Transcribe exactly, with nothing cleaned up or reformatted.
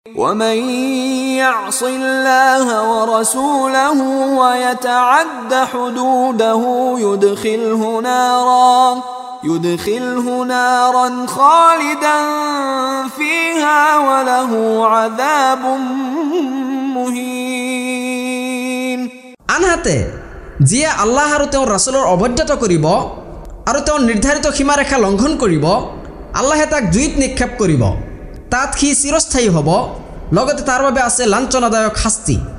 ومن يعص الله ورسوله ويتعد حدوده يدخله نارا يدخله نارا خالدا فيها وله عذاب مهين। আনহাতে যিয়ে আল্লাহ আৰু তেওঁৰ ৰাসূলৰ অবৈধতা কৰিব আৰু তেওঁৰ নিৰ্ধাৰিত সীমাৰেখা লংঘন কৰিব, আল্লাহে তাক জুইত নিক্ষেপ কৰিব, তাত সি চিৰস্থায়ী হ'ব, লগতে তাৰ বাবে আছে লাঞ্ছনাদায়ক শাস্তি।